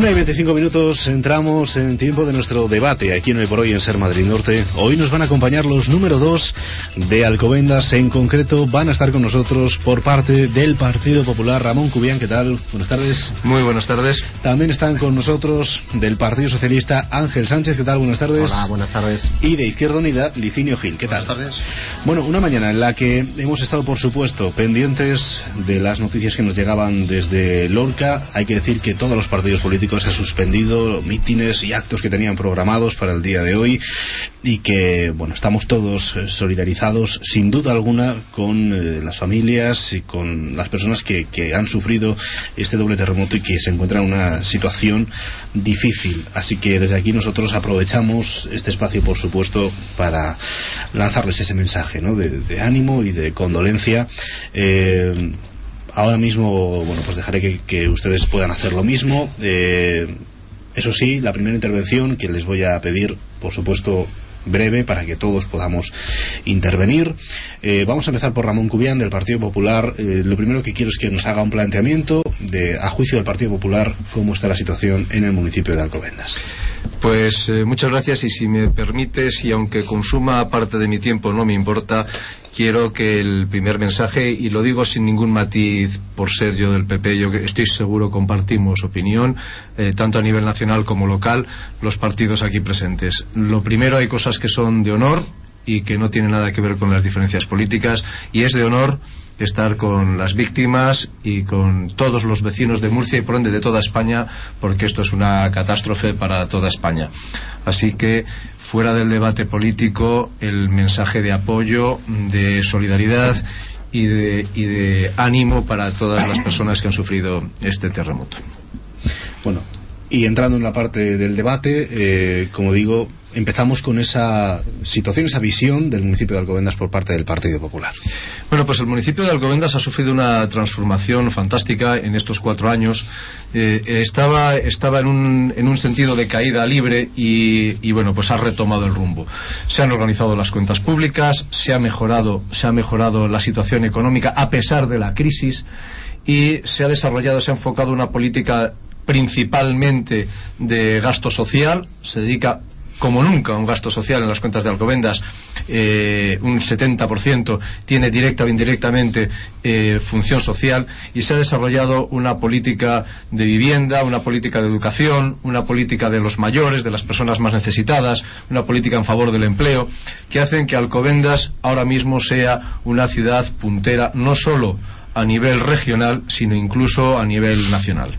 1:25, entramos en tiempo de nuestro debate aquí en Hoy por Hoy en Ser Madrid Norte. Hoy nos van a acompañar los número 2 de Alcobendas. En concreto van a estar con nosotros por parte del Partido Popular Ramón Cubián. ¿Qué tal? Buenas tardes. Muy buenas tardes. También están con nosotros del Partido Socialista Ángel Sánchez. ¿Qué tal? Buenas tardes. Hola, buenas tardes. Y de Izquierda Unida, Licinio Gil. ¿Qué tal? Buenas tardes. Bueno, una mañana en la que hemos estado, por supuesto, pendientes de las noticias que nos llegaban desde Lorca. Hay que decir que todos los partidos políticos han suspendido mítines y actos que tenían programados para el día de hoy, y que, bueno, estamos todos solidarizados sin duda alguna con las familias y con las personas que han sufrido este doble terremoto y que se encuentran en una situación difícil. Así que desde aquí nosotros aprovechamos este espacio, por supuesto, para lanzarles ese mensaje, ¿no?, de ánimo y de condolencia. Ahora mismo, bueno, pues dejaré que ustedes puedan hacer lo mismo. Eso sí, la primera intervención que les voy a pedir, por supuesto, breve, para que todos podamos intervenir. Vamos a empezar por Ramón Cubián, del Partido Popular. Lo primero que quiero es que nos haga un planteamiento a juicio del Partido Popular, cómo está la situación en el municipio de Alcobendas. Pues muchas gracias, y si me permites, y aunque consuma parte de mi tiempo, no me importa, quiero que el primer mensaje, y lo digo sin ningún matiz por ser yo del PP, yo estoy seguro compartimos opinión, tanto a nivel nacional como local, los partidos aquí presentes. Lo primero, hay cosas que son de honor y que no tienen nada que ver con las diferencias políticas, y es de honor estar con las víctimas y con todos los vecinos de Murcia y por ende de toda España, porque esto es una catástrofe para toda España. Así que, fuera del debate político, el mensaje de apoyo, de solidaridad y de ánimo para todas las personas que han sufrido este terremoto. Bueno, y entrando en la parte del debate, como digo, empezamos con esa situación, esa visión del municipio de Alcobendas por parte del Partido Popular. Bueno, pues el municipio de Alcobendas ha sufrido una transformación fantástica en estos 4 años. Estaba en un sentido de caída libre y bueno, pues ha retomado el rumbo. Se han organizado las cuentas públicas, se ha mejorado la situación económica a pesar de la crisis, y se ha enfocado una política principalmente de gasto social. Se dedica como nunca a un gasto social en las cuentas de Alcobendas. Un 70% tiene directa o indirectamente función social, y se ha desarrollado una política de vivienda, una política de educación, una política de los mayores, de las personas más necesitadas, una política en favor del empleo, que hacen que Alcobendas ahora mismo sea una ciudad puntera, no solo a nivel regional, sino incluso a nivel nacional.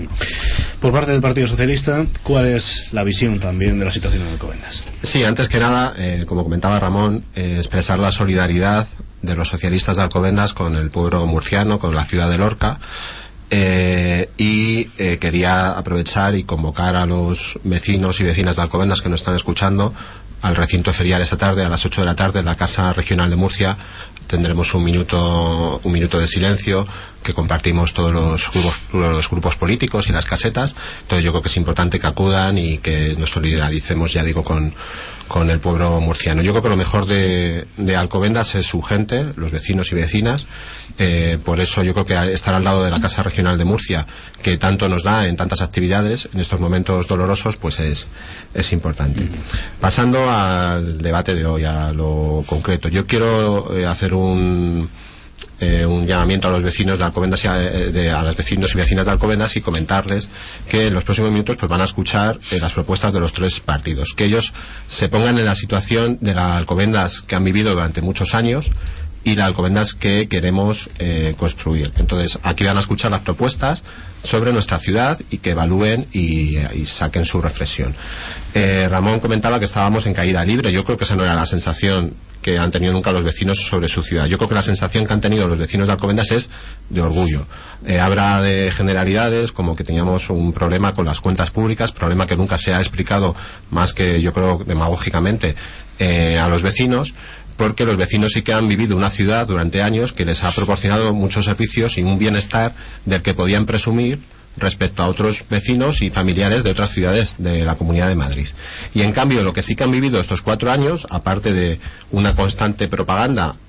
Por parte del Partido Socialista, ¿cuál es la visión también de la situación en Alcobendas? Sí, antes que nada, como comentaba Ramón, expresar la solidaridad de los socialistas de Alcobendas con el pueblo murciano, con la ciudad de Lorca. Quería aprovechar y convocar a los vecinos y vecinas de Alcobendas que nos están escuchando al recinto ferial esta tarde a las 8 de la tarde en la Casa Regional de Murcia. Tendremos un minuto de silencio que compartimos todos los grupos políticos y las casetas. Entonces yo creo que es importante que acudan y que nos solidaricemos, ya digo, con el pueblo murciano. Yo creo que lo mejor de Alcobendas es su gente, los vecinos y vecinas. Por eso yo creo que estar al lado de la Casa Regional de Murcia, que tanto nos da en tantas actividades en estos momentos dolorosos, pues es importante. Pasando al debate de hoy, a lo concreto, yo quiero hacer un llamamiento a los vecinos de Alcobendas a los vecinos y vecinas de Alcobendas, y comentarles que en los próximos minutos pues van a escuchar las propuestas de los 3 partidos, que ellos se pongan en la situación de la Alcobendas que han vivido durante muchos años y la Alcobendas que queremos construir. Entonces aquí van a escuchar las propuestas sobre nuestra ciudad y que evalúen y saquen su reflexión. Ramón comentaba que estábamos en caída libre. Yo creo que esa no era la sensación que han tenido nunca los vecinos sobre su ciudad. Yo creo que la sensación que han tenido los vecinos de Alcobendas es de orgullo. Habla de generalidades, como que teníamos un problema con las cuentas públicas, problema que nunca se ha explicado, más que yo creo demagógicamente, a los vecinos, porque los vecinos sí que han vivido una ciudad durante años que les ha proporcionado muchos servicios y un bienestar del que podían presumir respecto a otros vecinos y familiares de otras ciudades de la Comunidad de Madrid. Y en cambio lo que sí que han vivido estos 4 años, aparte de una constante propaganda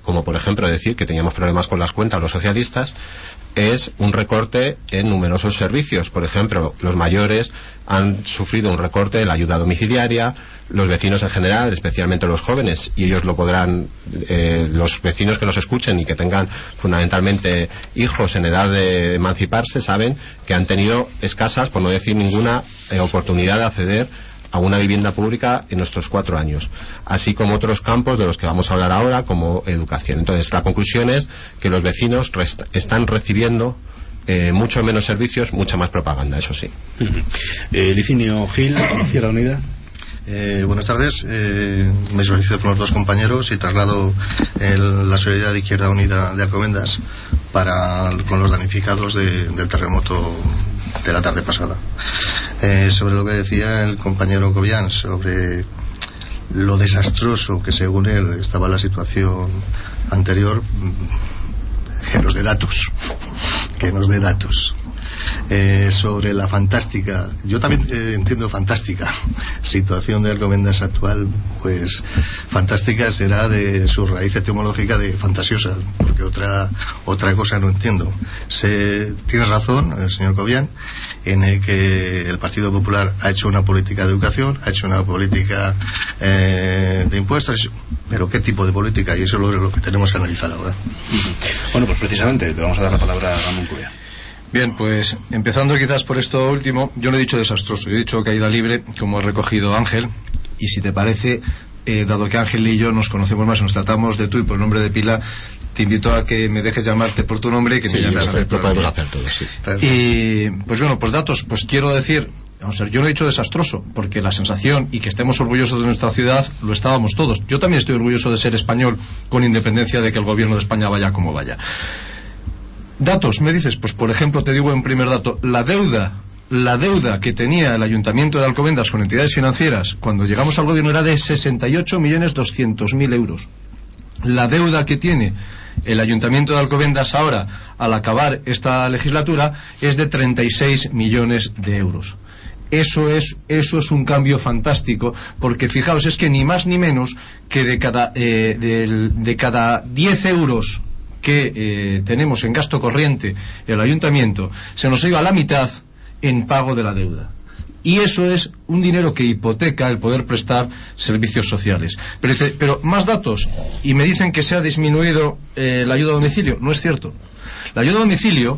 como por ejemplo decir que teníamos problemas con las cuentas los socialistas, es un recorte en numerosos servicios. Por ejemplo, los mayores han sufrido un recorte en la ayuda domiciliaria, los vecinos en general, especialmente los jóvenes, y ellos lo podrán, los vecinos que nos escuchen y que tengan fundamentalmente hijos en edad de emanciparse, saben que han tenido escasas, por no decir ninguna, oportunidad de acceder a una vivienda pública en nuestros 4 años, así como otros campos de los que vamos a hablar ahora, como educación. Entonces, la conclusión es que los vecinos están recibiendo mucho menos servicios, mucha más propaganda, eso sí. Licinio Gil, Izquierda Unida. Buenas tardes, me solicito con los dos compañeros y traslado la solidaridad de Izquierda Unida de Alcobendas con los damnificados del terremoto de la tarde pasada. Sobre lo que decía el compañero Cobian sobre lo desastroso que según él estaba la situación anterior, que nos dé datos. Sobre la fantástica, yo también entiendo fantástica situación de Alcobendas actual, pues fantástica será de su raíz etimológica de fantasiosa, porque otra cosa no entiendo. Tiene razón el señor Cobian en el que el Partido Popular ha hecho una política de educación, ha hecho una política de impuestos, pero ¿qué tipo de política? Y eso es lo que tenemos que analizar ahora. Bueno, pues precisamente le vamos a dar la palabra a Ramón Cubia. Bien, pues empezando quizás por esto último, yo no he dicho desastroso, yo he dicho caída libre, como ha recogido Ángel, y si te parece, dado que Ángel y yo nos conocemos más, nos tratamos de tú y por el nombre de pila, te invito a que me dejes llamarte por tu nombre y que me llames a lo podemos hacer todo, sí. Y pues bueno, pues datos, pues quiero decir, vamos a ver, yo no he dicho desastroso, porque la sensación y que estemos orgullosos de nuestra ciudad lo estábamos todos. Yo también estoy orgulloso de ser español, con independencia de que el gobierno de España vaya como vaya. Datos, me dices, pues por ejemplo te digo en primer dato, la deuda que tenía el Ayuntamiento de Alcobendas con entidades financieras cuando llegamos al gobierno era de 68.200.000 euros. La deuda que tiene el Ayuntamiento de Alcobendas ahora, al acabar esta legislatura, es de 36 millones de euros. Eso es un cambio fantástico, porque fijaos, es que ni más ni menos que de cada 10 euros que tenemos en gasto corriente el ayuntamiento, se nos iba la mitad en pago de la deuda. Y eso es un dinero que hipoteca el poder prestar servicios sociales. Pero más datos, y me dicen que se ha disminuido la ayuda a domicilio. No es cierto. La ayuda a domicilio,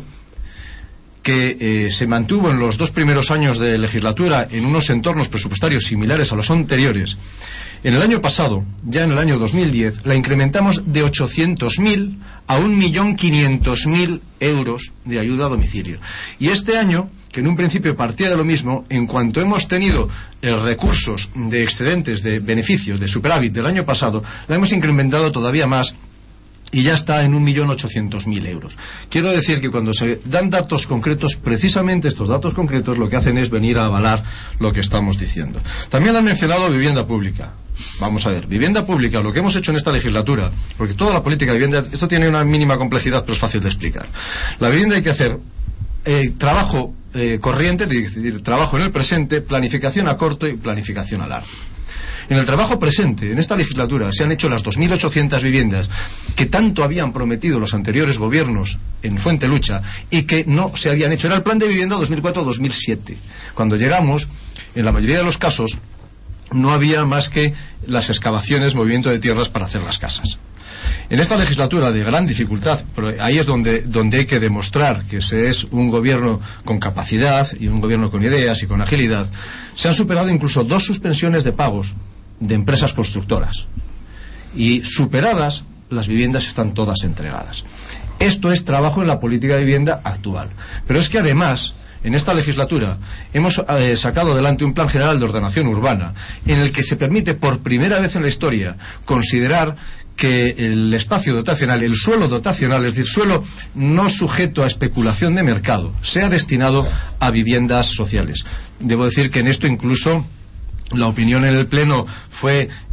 que se mantuvo en los 2 primeros años de legislatura en unos entornos presupuestarios similares a los anteriores, en el año pasado, ya en el año 2010, la incrementamos de 800.000 a 1.500.000 euros de ayuda a domicilio. Y este año, que en un principio partía de lo mismo, en cuanto hemos tenido recursos de excedentes, de beneficios, de superávit del año pasado, la hemos incrementado todavía más y ya está en 1.800.000 euros. Quiero decir que cuando se dan datos concretos, precisamente estos datos concretos lo que hacen es venir a avalar lo que estamos diciendo. También han mencionado vivienda pública. Vamos a ver, vivienda pública, lo que hemos hecho en esta legislatura, porque toda la política de vivienda, esto tiene una mínima complejidad, pero es fácil de explicar. La vivienda hay que hacer trabajo corriente, es decir, trabajo en el presente, planificación a corto y planificación a largo. En el trabajo presente, en esta legislatura, se han hecho las 2.800 viviendas que tanto habían prometido los anteriores gobiernos en Fuentelucha y que no se habían hecho. Era el plan de vivienda 2004-2007. Cuando llegamos, en la mayoría de los casos, no había más que las excavaciones, movimiento de tierras para hacer las casas. En esta legislatura de gran dificultad, pero ahí es donde hay que demostrar que se es un gobierno con capacidad y un gobierno con ideas y con agilidad, se han superado incluso 2 suspensiones de pagos de empresas constructoras. Y superadas, las viviendas están todas entregadas. Esto es trabajo en la política de vivienda actual. Pero es que además, en esta legislatura hemos sacado adelante un plan general de ordenación urbana en el que se permite por primera vez en la historia considerar que el espacio dotacional, el suelo dotacional, es decir, suelo no sujeto a especulación de mercado, sea destinado a viviendas sociales. Debo decir que en esto incluso la opinión en el Pleno fue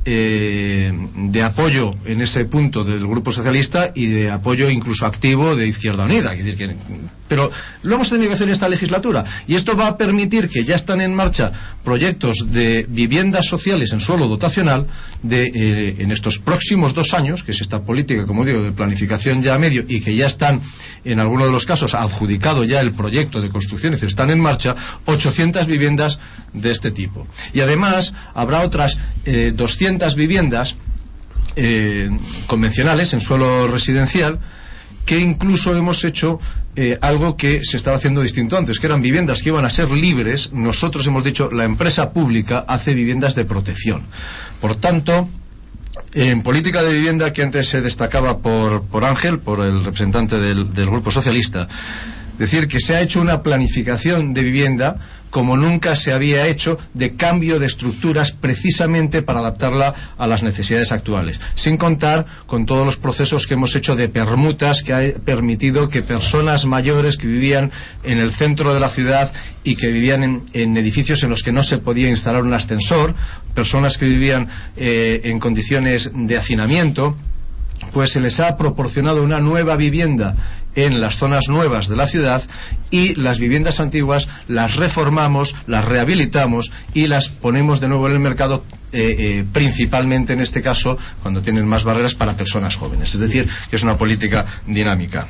de apoyo en ese punto del Grupo Socialista y de apoyo incluso activo de Izquierda Unida. Pero lo hemos tenido que hacer en esta legislatura, y esto va a permitir que ya están en marcha proyectos de viviendas sociales en suelo dotacional en estos próximos 2 años, que es esta política, como digo, de planificación ya a medio, y que ya están en algunos de los casos adjudicado ya el proyecto de construcción, es decir, están en marcha 800 viviendas de este tipo. Y además habrá otras 200 viviendas convencionales en suelo residencial, que incluso hemos hecho algo que se estaba haciendo distinto antes, que eran viviendas que iban a ser libres. Nosotros hemos dicho, la empresa pública hace viviendas de protección. Por tanto, en política de vivienda, que antes se destacaba por Ángel, por el representante del Grupo Socialista, decir que se ha hecho una planificación de vivienda como nunca se había hecho, de cambio de estructuras precisamente para adaptarla a las necesidades actuales, sin contar con todos los procesos que hemos hecho de permutas, que ha permitido que personas mayores que vivían en el centro de la ciudad y que vivían en edificios en los que no se podía instalar un ascensor, personas que vivían en condiciones de hacinamiento, pues se les ha proporcionado una nueva vivienda en las zonas nuevas de la ciudad, y las viviendas antiguas las reformamos, las rehabilitamos y las ponemos de nuevo en el mercado, principalmente en este caso cuando tienen más barreras, para personas jóvenes. Es decir, que es una política dinámica.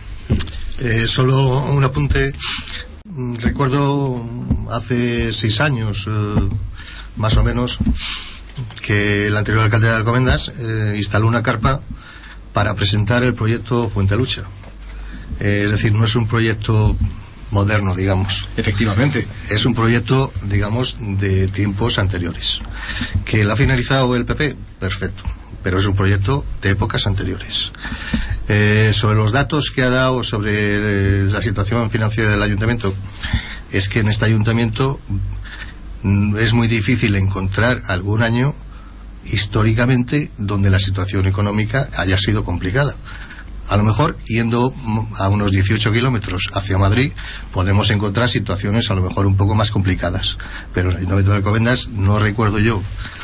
Solo un apunte. Recuerdo hace 6 años, más o menos, que el anterior alcalde de Alcobendas instaló una carpa para presentar el proyecto Fuentelucha. Es decir, no es un proyecto moderno, digamos. Efectivamente. Es un proyecto, digamos, de tiempos anteriores. ¿Que lo ha finalizado el PP? Perfecto. Pero es un proyecto de épocas anteriores. Sobre los datos que ha dado sobre la situación financiera del ayuntamiento, es que en este ayuntamiento es muy difícil encontrar algún año históricamente donde la situación económica haya sido complicada. A lo mejor, yendo a unos 18 kilómetros hacia Madrid, podemos encontrar situaciones a lo mejor un poco más complicadas. Pero en el Ayuntamiento de Alcobendas no recuerdo yo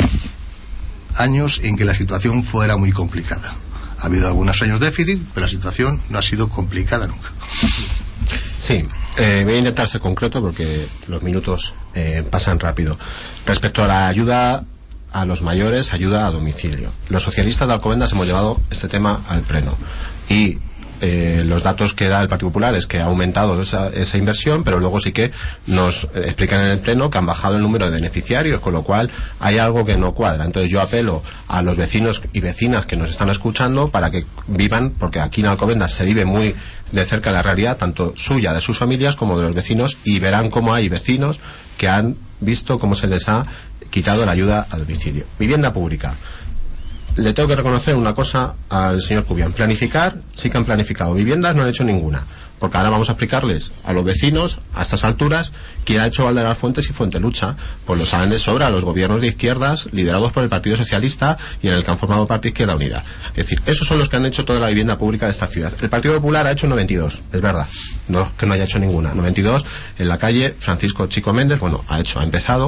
años en que la situación fuera muy complicada. Ha habido algunos años de déficit, pero la situación no ha sido complicada nunca. Sí, voy a intentar ser concreto porque los minutos pasan rápido. Respecto a la ayuda a los mayores, ayuda a domicilio, los socialistas de Alcobendas hemos llevado este tema al pleno, y los datos que da el Partido Popular es que ha aumentado esa inversión, pero luego sí que nos explican en el pleno que han bajado el número de beneficiarios, con lo cual hay algo que no cuadra. Entonces yo apelo a los vecinos y vecinas que nos están escuchando para que vivan, porque aquí en Alcobendas se vive muy de cerca la realidad, tanto suya, de sus familias, como de los vecinos, y verán cómo hay vecinos que han visto cómo se les ha quitado la ayuda a domicilio. Vivienda pública. Le tengo que reconocer una cosa al señor Cubián. Planificar, sí que han planificado. Viviendas no han hecho ninguna. Porque ahora vamos a explicarles a los vecinos, a estas alturas, quién ha hecho Valderas Fuentes y Fuentelucha. Pues lo saben de sobra los gobiernos de izquierdas liderados por el Partido Socialista y en el que han formado parte Izquierda Unida. Es decir, esos son los que han hecho toda la vivienda pública de esta ciudad. El Partido Popular ha hecho 92, es verdad. No que no haya hecho ninguna. 92 en la calle Francisco Chico Méndez, ha empezado.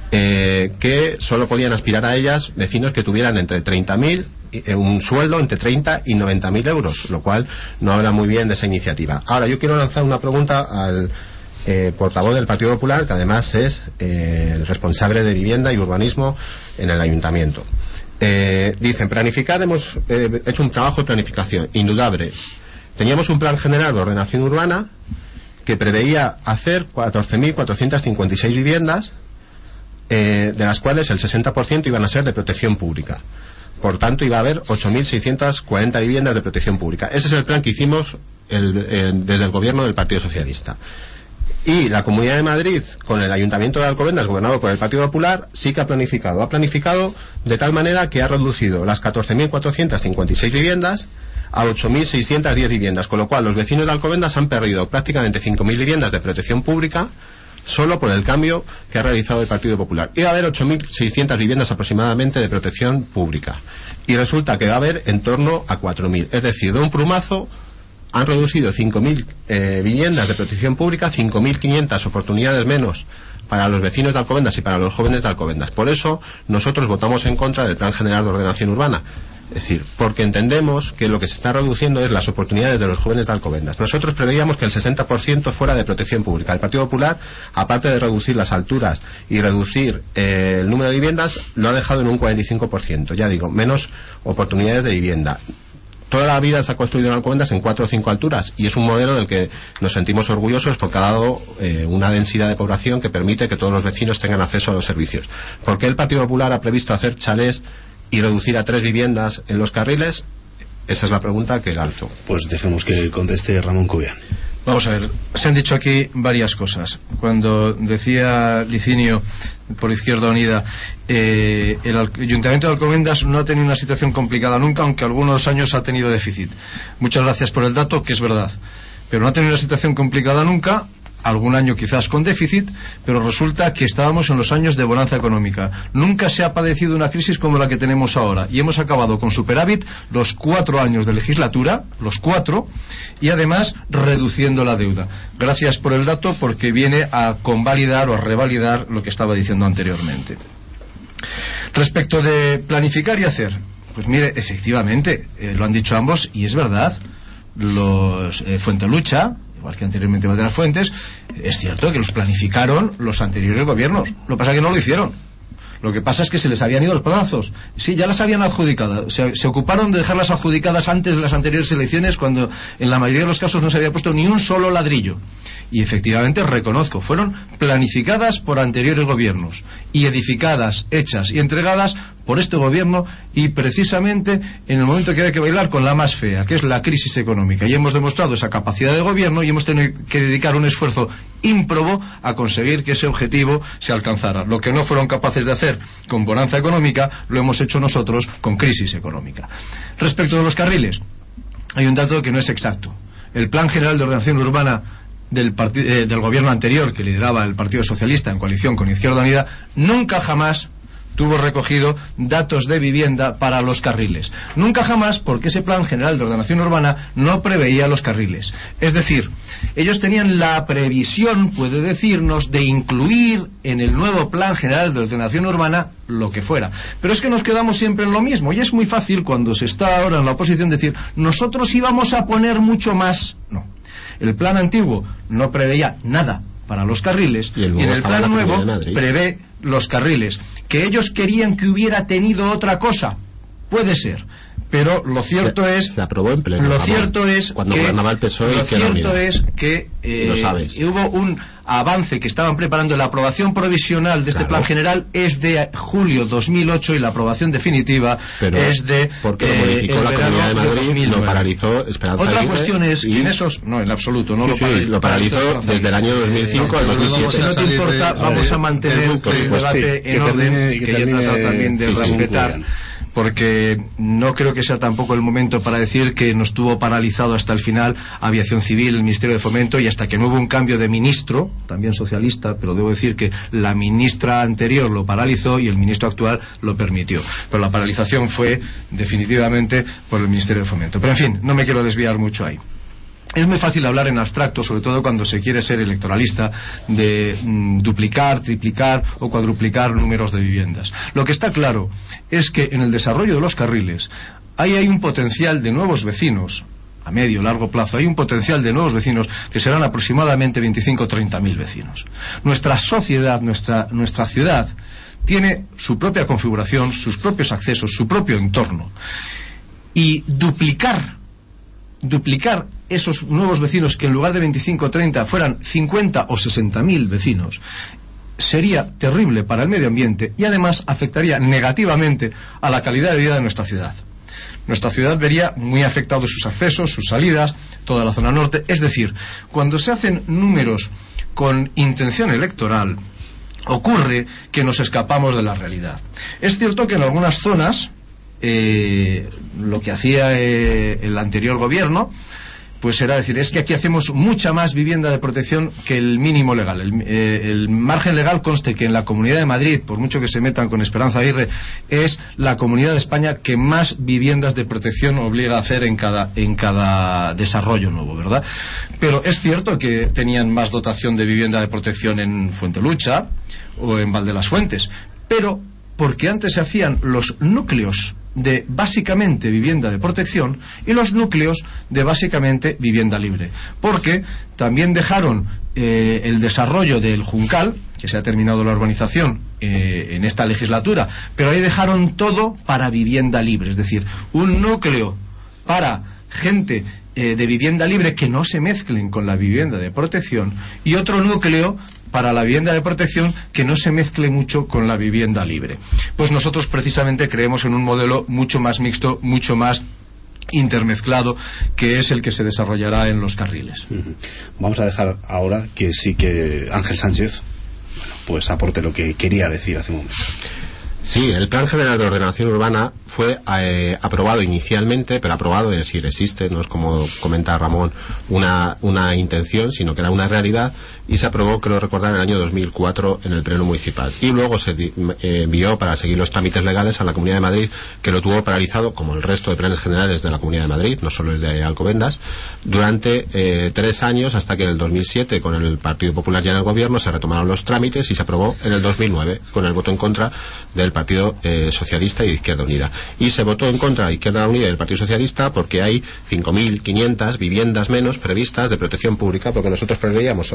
Que solo podían aspirar a ellas vecinos que tuvieran entre 30.000, un sueldo entre 30 y 90.000 euros, lo cual no habla muy bien de esa iniciativa. Ahora yo quiero lanzar una pregunta al portavoz del Partido Popular, que además es el responsable de vivienda y urbanismo en el ayuntamiento. Dicen, planificar, hemos hecho un trabajo de planificación indudable. Teníamos un plan general de ordenación urbana que preveía hacer 14.456 viviendas, de las cuales el 60% iban a ser de protección pública. Por tanto, iba a haber 8.640 viviendas de protección pública. Ese es el plan que hicimos desde el gobierno del Partido Socialista. Y la Comunidad de Madrid, con el Ayuntamiento de Alcobendas, gobernado por el Partido Popular, sí que ha planificado. Ha planificado de tal manera que ha reducido las 14.456 viviendas a 8.610 viviendas, con lo cual los vecinos de Alcobendas han perdido prácticamente 5.000 viviendas de protección pública solo por el cambio que ha realizado el Partido Popular. Iba a haber 8.600 viviendas aproximadamente de protección pública y resulta que va a haber en torno a 4.000, es decir, de un plumazo han reducido 5.000 viviendas de protección pública, 5.500 oportunidades menos para los vecinos de Alcobendas y para los jóvenes de Alcobendas. Por eso nosotros votamos en contra del Plan General de Ordenación Urbana. Es decir, porque entendemos que lo que se está reduciendo es las oportunidades de los jóvenes de Alcobendas. Nosotros preveíamos que el 60% fuera de protección pública. El Partido Popular, aparte de reducir las alturas y reducir el número de viviendas, lo ha dejado en un 45%. Ya digo, menos oportunidades de vivienda. Toda la vida se ha construido en Alcobendas en 4 o 5 alturas y es un modelo del que nos sentimos orgullosos porque ha dado una densidad de población que permite que todos los vecinos tengan acceso a los servicios. ¿Por qué el Partido Popular ha previsto hacer chalés y reducir a 3 viviendas en los carriles? Esa es la pregunta que lanzo. Pues dejemos que conteste Ramón Cubián. Vamos a ver, se han dicho aquí varias cosas. Cuando decía Licinio, por Izquierda Unida, el Ayuntamiento de Alcobendas no ha tenido una situación complicada nunca, aunque algunos años ha tenido déficit. Muchas gracias por el dato, que es verdad. Pero no ha tenido una situación complicada nunca, algún año quizás con déficit, pero resulta que estábamos en los años de bonanza económica. Nunca se ha padecido una crisis como la que tenemos ahora y hemos acabado con superávit los 4 años de legislatura, los 4, y además reduciendo la deuda. Gracias por el dato, porque viene a convalidar o a revalidar lo que estaba diciendo anteriormente. Respecto de planificar y hacer, pues mire, efectivamente, lo han dicho ambos y es verdad. Los Fuentelucha, igual que anteriormente Valderas Fuentes, es cierto que los planificaron los anteriores gobiernos. Lo que pasa es que no lo hicieron. Lo que pasa es que se les habían ido los plazos. Sí, ya las habían adjudicado. Se ocuparon de dejarlas adjudicadas antes de las anteriores elecciones, cuando en la mayoría de los casos no se había puesto ni un solo ladrillo. Y efectivamente reconozco, fueron planificadas por anteriores gobiernos y edificadas, hechas y entregadas por este gobierno, y precisamente en el momento que había que bailar con la más fea, que es la crisis económica, y hemos demostrado esa capacidad de gobierno y hemos tenido que dedicar un esfuerzo ímprobo a conseguir que ese objetivo se alcanzara. Lo que no fueron capaces de hacer con bonanza económica, lo hemos hecho nosotros con crisis económica. Respecto de los carriles, hay un dato que no es exacto. El Plan General de Ordenación Urbana del gobierno anterior, que lideraba el Partido Socialista en coalición con Izquierda Unida, nunca jamás tuvo recogido datos de vivienda para los carriles. Nunca jamás, porque ese Plan General de Ordenación Urbana no preveía los carriles. Es decir, ellos tenían la previsión, puede decirnos, de incluir en el nuevo Plan General de Ordenación Urbana lo que fuera. Pero es que nos quedamos siempre en lo mismo, y es muy fácil cuando se está ahora en la oposición decir, nosotros íbamos a poner mucho más. No. El plan antiguo no preveía nada para los carriles, y en el plan nuevo prevé los carriles. Que ellos querían que hubiera tenido otra cosa, puede ser, pero lo cierto se aprobó en pleno. Lo cierto es cuando gobernaba el PSOE, lo cierto es que hubo un avance, que estaban preparando. La aprobación provisional de este plan general es de julio 2008 y la aprobación definitiva es de porque lo modificó la Comunidad de Madrid, lo paralizó Esperanza Otra Aguirre, cuestión es que en esos no, en absoluto no lo paralizó desde el año 2005 al 2007. Si no te importa, vamos a mantener el debate en orden, que ya he tratado también de respetar, porque no creo que sea tampoco el momento para decir que nos tuvo paralizado hasta el final Aviación Civil, el Ministerio de Fomento, y hasta que no hubo un cambio de ministro, también socialista, pero debo decir que la ministra anterior lo paralizó y el ministro actual lo permitió. Pero la paralización fue definitivamente por el Ministerio de Fomento. Pero en fin, no me quiero desviar mucho ahí. Es muy fácil hablar en abstracto, sobre todo cuando se quiere ser electoralista, de duplicar, triplicar o cuadruplicar números de viviendas. Lo que está claro es que en el desarrollo de los carriles hay un potencial de nuevos vecinos, a medio largo plazo, hay un potencial de nuevos vecinos que serán aproximadamente 25 o 30.000 vecinos. Nuestra sociedad, nuestra ciudad, tiene su propia configuración, sus propios accesos, su propio entorno. Y duplicar esos nuevos vecinos, que en lugar de 25 o 30 fueran 50 o 60.000 vecinos, sería terrible para el medio ambiente y además afectaría negativamente a la calidad de vida de nuestra ciudad. Nuestra ciudad vería muy afectados sus accesos, sus salidas, toda la zona norte. Es decir, cuando se hacen números con intención electoral, ocurre que nos escapamos de la realidad. Es cierto que en algunas zonas lo que hacía el anterior gobierno pues era decir, es que aquí hacemos mucha más vivienda de protección que el mínimo legal. El margen legal conste que en la Comunidad de Madrid, por mucho que se metan con Esperanza Aguirre, es la Comunidad de España que más viviendas de protección obliga a hacer en cada desarrollo nuevo, ¿verdad? Pero es cierto que tenían más dotación de vivienda de protección en Fuentelucha o en Val de las Fuentes, pero porque antes se hacían los núcleos de básicamente vivienda de protección y los núcleos de básicamente vivienda libre, porque también dejaron el desarrollo del Juncal, que se ha terminado la urbanización en esta legislatura, pero ahí dejaron todo para vivienda libre, es decir, un núcleo para gente de vivienda libre que no se mezclen con la vivienda de protección y otro núcleo para la vivienda de protección que no se mezcle mucho con la vivienda libre. Pues nosotros precisamente creemos en un modelo mucho más mixto, mucho más intermezclado, que es el que se desarrollará en los carriles. Vamos a dejar ahora que sí que Ángel Sánchez, bueno, pues aporte lo que quería decir hace un momento. Sí, el Plan General de Ordenación Urbana fue aprobado inicialmente, pero aprobado, es decir, existe, no es como comenta Ramón, una intención, sino que era una realidad, y se aprobó, creo recordar, en el año 2004 en el Pleno Municipal. Y luego se envió para seguir los trámites legales a la Comunidad de Madrid, que lo tuvo paralizado, como el resto de planes generales de la Comunidad de Madrid, no solo el de Alcobendas, durante 3 años, hasta que en el 2007, con el Partido Popular ya en el gobierno, se retomaron los trámites y se aprobó en el 2009, con el voto en contra del Partido Socialista y de Izquierda Unida. Y se votó en contra de Izquierda Unida y del Partido Socialista porque hay 5.500 viviendas menos previstas de protección pública, porque nosotros preveíamos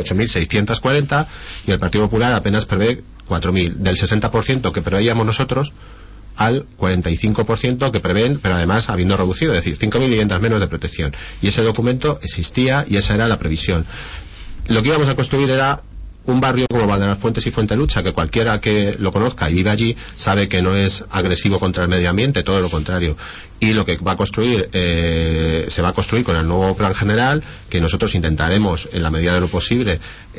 8.640 y el Partido Popular apenas prevé 4.000. Del 60% que preveíamos nosotros al 45% que prevén, pero además habiendo reducido, es decir, 5.000 viviendas menos de protección. Y ese documento existía y esa era la previsión. Lo que íbamos a construir era un barrio como Val de las Fuentes y Fuentelucha, que cualquiera que lo conozca y vive allí sabe que no es agresivo contra el medio ambiente, todo lo contrario. Y lo que va a construir se va a construir con el nuevo plan general, que nosotros intentaremos en la medida de lo posible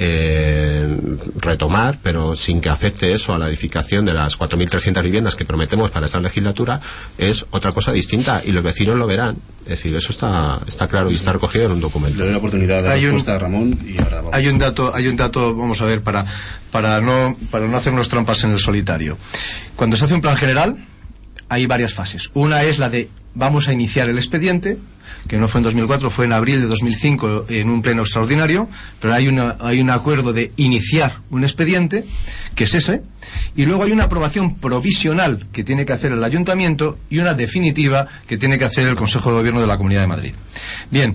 retomar, pero sin que afecte eso a la edificación de las 4.300 viviendas que prometemos para esa legislatura, es otra cosa distinta y los vecinos lo verán. Es decir, eso está claro y está recogido en un documento. Le doy la oportunidad de respuesta a Ramón y ahora vamos. Hay un dato, vamos a ver, para no hacernos trampas en el solitario. Cuando se hace un plan general hay varias fases. Una es la de vamos a iniciar el expediente, que no fue en 2004, fue en abril de 2005 en un pleno extraordinario, pero hay un acuerdo de iniciar un expediente, que es ese, y luego hay una aprobación provisional que tiene que hacer el Ayuntamiento y una definitiva que tiene que hacer el Consejo de Gobierno de la Comunidad de Madrid. Bien,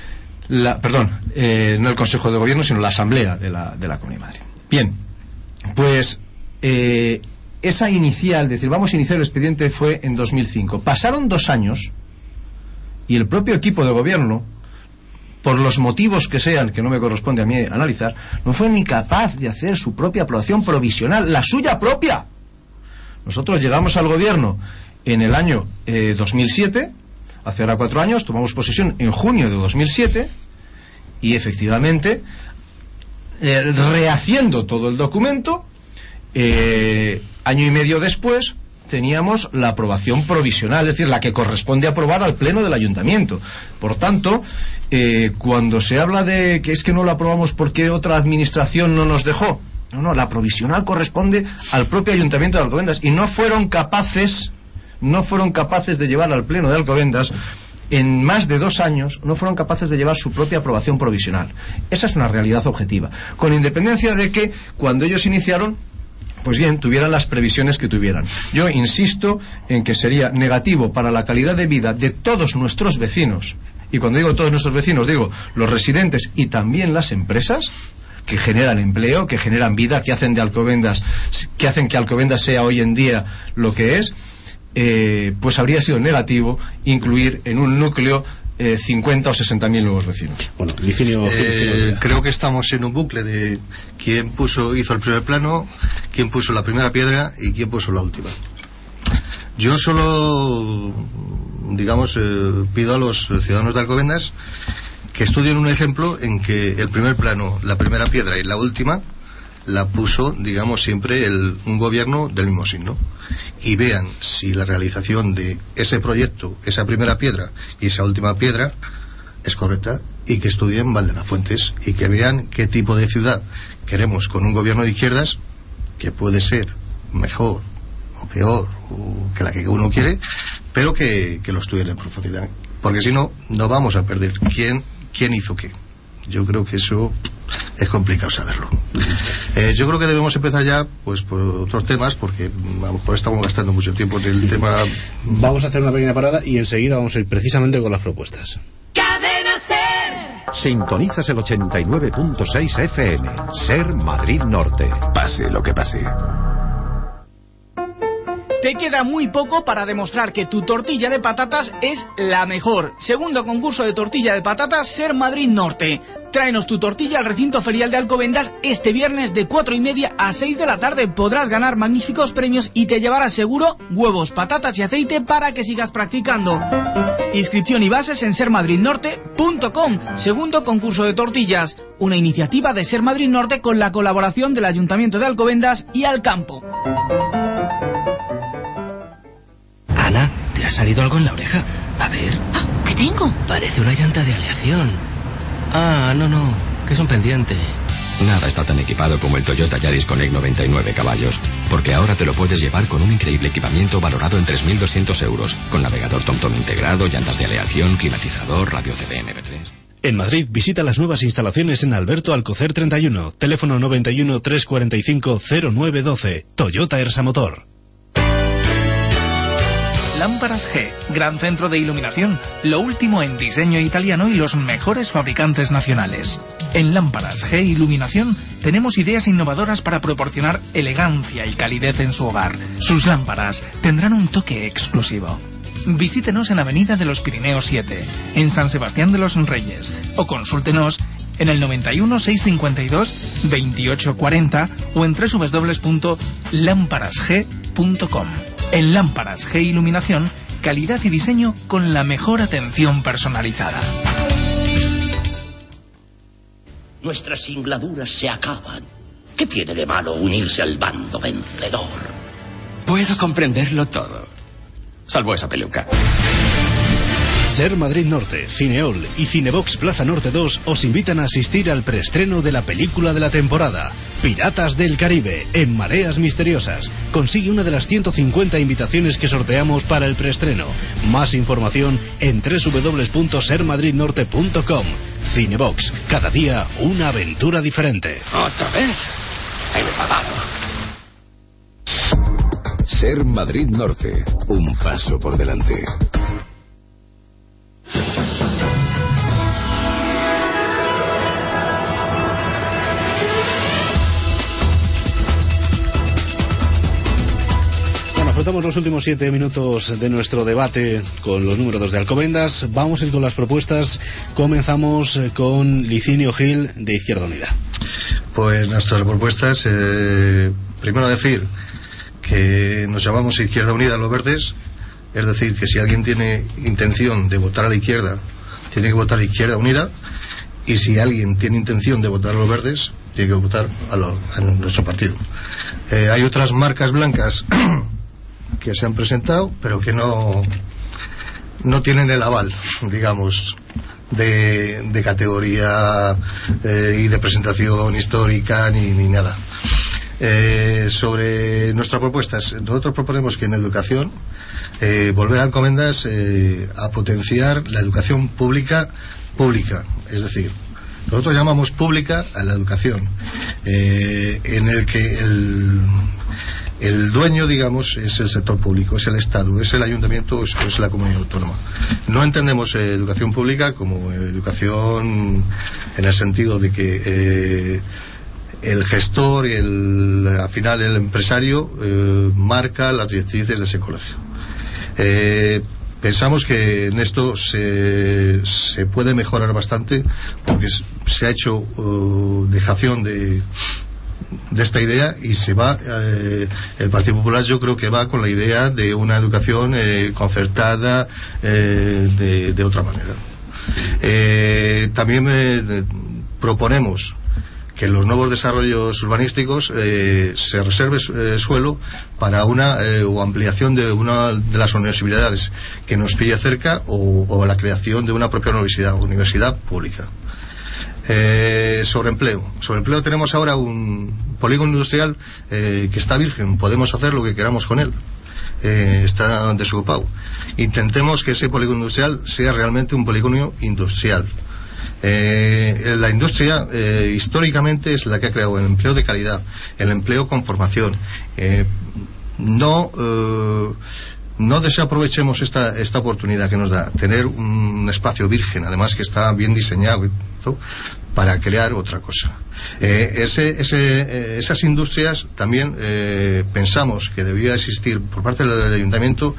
no el Consejo de Gobierno, sino la Asamblea de la Comunidad de Madrid. Bien, pues esa inicial, decir, vamos a iniciar el expediente, fue en 2005. Pasaron 2 años y el propio equipo de gobierno, por los motivos que sean, que no me corresponde a mí analizar, no fue ni capaz de hacer su propia aprobación provisional, la suya propia. Nosotros llegamos al gobierno en el año 2007, hace ahora 4 años, tomamos posesión en junio de 2007 y efectivamente, rehaciendo todo el documento, año y medio después teníamos la aprobación provisional, es decir, la que corresponde aprobar al pleno del ayuntamiento. Por tanto, cuando se habla de que es que no lo aprobamos porque otra administración no nos dejó, no, la provisional corresponde al propio ayuntamiento de Alcobendas y no fueron capaces de llevar al pleno de Alcobendas, en más de 2 años no fueron capaces de llevar su propia aprobación provisional. Esa es una realidad objetiva, con independencia de que cuando ellos iniciaron, pues bien, tuvieran las previsiones que tuvieran. Yo insisto en que sería negativo para la calidad de vida de todos nuestros vecinos, y cuando digo todos nuestros vecinos, digo los residentes y también las empresas que generan empleo, que generan vida, que hacen que Alcobendas sea hoy en día lo que es, pues habría sido negativo incluir en un núcleo 50 o 60.000 nuevos vecinos. Bueno, Virginio, creo que estamos en un bucle de quién hizo el primer plano, quién puso la primera piedra y quién puso la última. Yo solo, digamos, pido a los ciudadanos de Alcobendas que estudien un ejemplo en que el primer plano, la primera piedra y la última la puso, digamos, siempre un gobierno del mismo signo, y vean si la realización de ese proyecto, esa primera piedra y esa última piedra es correcta y que estudien Valdenafuentes y que vean qué tipo de ciudad queremos con un gobierno de izquierdas, que puede ser mejor o peor o que la que uno quiere, pero que lo estudien en profundidad, porque si no, no vamos a perder quién hizo qué. Yo creo que eso es complicado saberlo. Yo creo que debemos empezar ya pues por otros temas, porque a lo mejor estamos gastando mucho tiempo en el tema. Vamos a hacer una pequeña parada y enseguida vamos a ir precisamente con las propuestas. ¡Cadena SER! Sintonizas el 89.6 FM. SER Madrid Norte. Pase lo que pase. Te queda muy poco para demostrar que tu tortilla de patatas es la mejor. Segundo concurso de tortilla de patatas SER Madrid Norte. Tráenos tu tortilla al recinto ferial de Alcobendas este viernes de 4:30 a 6 de la tarde. Podrás ganar magníficos premios y te llevarás seguro huevos, patatas y aceite para que sigas practicando. Inscripción y bases en sermadridnorte.com. Segundo concurso de tortillas. Una iniciativa de SER Madrid Norte con la colaboración del Ayuntamiento de Alcobendas y Alcampo. Ana, ¿te ha salido algo en la oreja? A ver. ¿Qué tengo? Parece una llanta de aleación. Ah, no, que es un pendiente. Nada está tan equipado como el Toyota Yaris Connect 99 caballos, porque ahora te lo puedes llevar con un increíble equipamiento valorado en 3.200 euros, con navegador TomTom integrado, llantas de aleación, climatizador, radio CD MP3. En Madrid, visita las nuevas instalaciones en Alberto Alcocer 31, teléfono 91 345 0912, Toyota Ersa Motor. Lámparas G, gran centro de iluminación, lo último en diseño italiano y los mejores fabricantes nacionales. En Lámparas G Iluminación tenemos ideas innovadoras para proporcionar elegancia y calidez en su hogar. Sus lámparas tendrán un toque exclusivo. Visítenos en Avenida de los Pirineos 7, en San Sebastián de los Reyes, o consúltenos en el 91 652 2840 o en www.lamparasg.com. En Lámparas G Iluminación, calidad y diseño con la mejor atención personalizada. Nuestras singladuras se acaban. ¿Qué tiene de malo unirse al bando vencedor? Puedo comprenderlo todo, salvo esa peluca. SER Madrid Norte, Cineol y Cinebox Plaza Norte 2 os invitan a asistir al preestreno de la película de la temporada, Piratas del Caribe, en Mareas Misteriosas. Consigue una de las 150 invitaciones que sorteamos para el preestreno. Más información en www.sermadridnorte.com. Cinebox, cada día una aventura diferente. ¿Otra vez? Enfadado. SER Madrid Norte, un paso por delante. Afrontamos los últimos 7 minutos de nuestro debate con los números de Alcobendas. Vamos a ir con las propuestas. Comenzamos con Licinio Gil de Izquierda Unida. Pues nuestras propuestas, primero decir que nos llamamos Izquierda Unida los Verdes, es decir, que si alguien tiene intención de votar a la izquierda, tiene que votar a Izquierda Unida, y si alguien tiene intención de votar a los Verdes, tiene que votar a nuestro partido. Hay otras marcas blancas que se han presentado, pero que no tienen el aval, digamos, de categoría y de presentación histórica ni nada. Sobre nuestras propuestas, nosotros proponemos que en educación volver a Alcobendas a potenciar la educación pública, es decir, nosotros llamamos pública a la educación en el que el dueño, digamos, es el sector público, es el Estado, es el ayuntamiento, es la comunidad autónoma. No entendemos educación pública como educación en el sentido de que el gestor y al final el empresario marca las directrices de ese colegio. Pensamos que en esto se puede mejorar bastante, porque se ha hecho dejación de esta idea y se va el Partido Popular, yo creo que va con la idea de una educación concertada de otra manera. También proponemos que en los nuevos desarrollos urbanísticos se reserve suelo para una o ampliación de una de las universidades que nos pilla cerca o la creación de una propia universidad pública. Sobre empleo tenemos ahora un polígono industrial que está virgen, podemos hacer lo que queramos con él. Está desocupado. Intentemos que ese polígono industrial sea realmente un polígono industrial. La industria históricamente es la que ha creado el empleo de calidad, el empleo con formación. No desaprovechemos esta oportunidad que nos da tener un espacio virgen, además que está bien diseñado para crear otra cosa. Esas industrias también pensamos que debía existir por parte del ayuntamiento,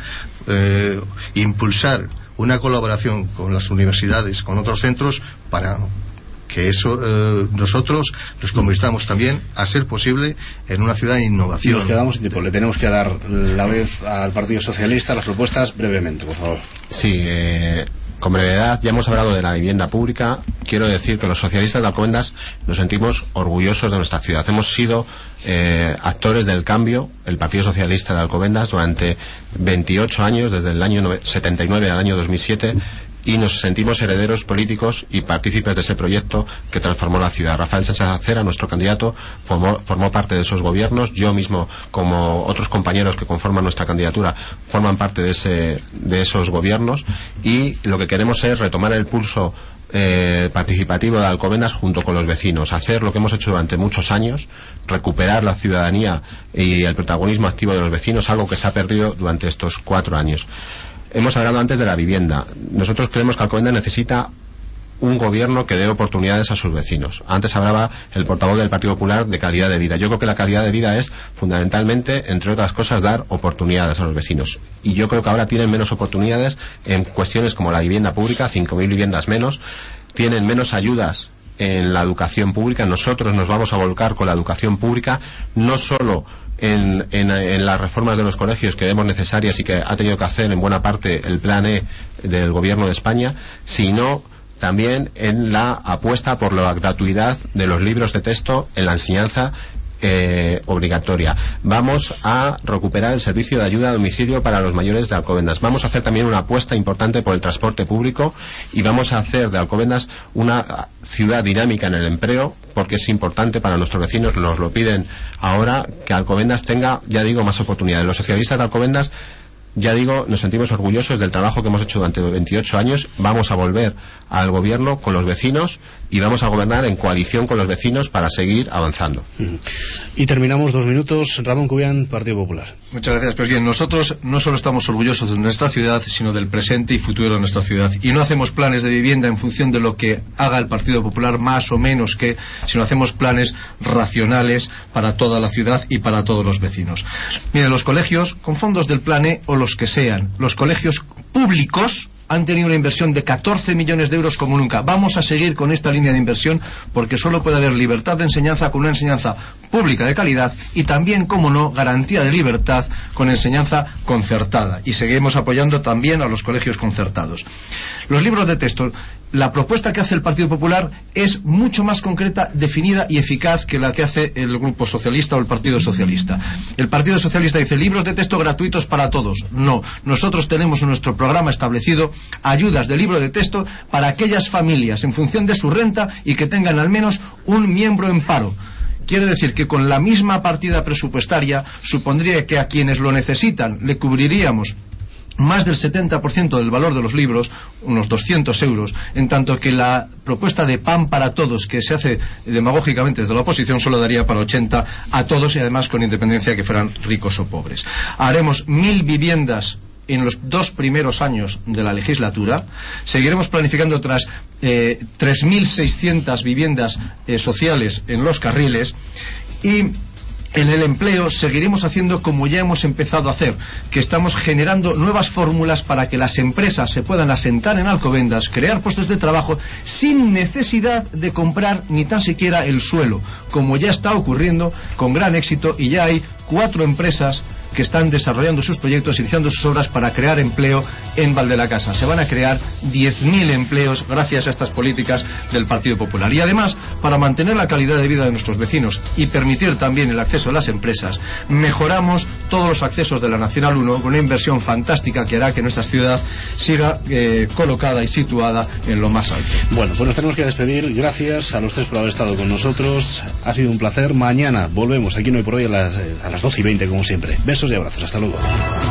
impulsar una colaboración con las universidades, con otros centros, para que eso nosotros nos convirtamos también, a ser posible, en una ciudad de innovación. Nos quedamos sin tiempo, le tenemos que dar la vez al Partido Socialista las propuestas brevemente, por favor. Sí, con brevedad. Ya hemos hablado de la vivienda pública. Quiero decir que los socialistas de Alcobendas nos sentimos orgullosos de nuestra ciudad. Hemos sido actores del cambio, el Partido Socialista de Alcobendas, durante 28 años, desde el año 79 al año 2007, y nos sentimos herederos políticos y partícipes de ese proyecto que transformó la ciudad. Rafael Sánchez Acera, nuestro candidato, formó parte de esos gobiernos. Yo mismo, como otros compañeros que conforman nuestra candidatura, forman parte de esos gobiernos, y lo que queremos es retomar el pulso participativo de Alcobendas junto con los vecinos, hacer lo que hemos hecho durante muchos años, recuperar la ciudadanía y el protagonismo activo de los vecinos, algo que se ha perdido durante estos 4 años. Hemos hablado antes de la vivienda. Nosotros creemos que Alcobendas necesita un gobierno que dé oportunidades a sus vecinos. Antes hablaba el portavoz del Partido Popular de calidad de vida. Yo creo que la calidad de vida es fundamentalmente, entre otras cosas, dar oportunidades a los vecinos. Y yo creo que ahora tienen menos oportunidades en cuestiones como la vivienda pública, 5.000 viviendas menos, tienen menos ayudas en la educación pública. Nosotros nos vamos a volcar con la educación pública, no solo en las reformas de los colegios que vemos necesarias y que ha tenido que hacer en buena parte el Plan E del Gobierno de España, sino también en la apuesta por la gratuidad de los libros de texto en la enseñanza obligatoria. Vamos a recuperar el servicio de ayuda a domicilio para los mayores de Alcobendas. Vamos a hacer también una apuesta importante por el transporte público, y vamos a hacer de Alcobendas una ciudad dinámica en el empleo, porque es importante para nuestros vecinos, nos lo piden ahora, que Alcobendas tenga, ya digo, más oportunidades. Los socialistas de Alcobendas, ya digo, nos sentimos orgullosos del trabajo que hemos hecho durante 28 años. Vamos a volver al gobierno con los vecinos y vamos a gobernar en coalición con los vecinos para seguir avanzando. Y terminamos 2 minutos. Ramón Cubián, Partido Popular. Muchas gracias. Pues bien, nosotros no solo estamos orgullosos de nuestra ciudad, sino del presente y futuro de nuestra ciudad. Y no hacemos planes de vivienda en función de lo que haga el Partido Popular, más o menos que, sino hacemos planes racionales para toda la ciudad y para todos los vecinos. Miren, los colegios, con fondos del Plan E o los que sean, los colegios públicos han tenido una inversión de 14 millones de euros como nunca. Vamos a seguir con esta línea de inversión, porque solo puede haber libertad de enseñanza con una enseñanza pública de calidad, y también, como no, garantía de libertad con enseñanza concertada. Y seguimos apoyando también a los colegios concertados. Los libros de texto, la propuesta que hace el Partido Popular es mucho más concreta, definida y eficaz que la que hace el Grupo Socialista o el Partido Socialista. El Partido Socialista dice libros de texto gratuitos para todos. No, nosotros tenemos en nuestro programa establecido ayudas de libro de texto para aquellas familias en función de su renta y que tengan al menos un miembro en paro. Quiere decir que con la misma partida presupuestaria supondría que a quienes lo necesitan le cubriríamos más del 70% del valor de los libros, unos 200 euros, en tanto que la propuesta de pan para todos, que se hace demagógicamente desde la oposición, solo daría para 80 a todos, y además con independencia de que fueran ricos o pobres. Haremos 1.000 viviendas en los 2 primeros años de la legislatura. Seguiremos planificando otras 3.600 viviendas sociales en los carriles, y en el empleo seguiremos haciendo como ya hemos empezado a hacer, que estamos generando nuevas fórmulas para que las empresas se puedan asentar en Alcobendas, crear puestos de trabajo sin necesidad de comprar ni tan siquiera el suelo, como ya está ocurriendo con gran éxito, y ya hay 4 empresas que están desarrollando sus proyectos, iniciando sus obras para crear empleo en Valdelacasa. Se van a crear 10.000 empleos gracias a estas políticas del Partido Popular. Y además, para mantener la calidad de vida de nuestros vecinos y permitir también el acceso a las empresas, mejoramos todos los accesos de la Nacional 1 con una inversión fantástica que hará que nuestra ciudad siga colocada y situada en lo más alto. Bueno, pues nos tenemos que despedir. Gracias a los tres por haber estado con nosotros. Ha sido un placer. Mañana volvemos aquí en Hoy por Hoy a las 12:20 como siempre. Besos y abrazos. Hasta luego.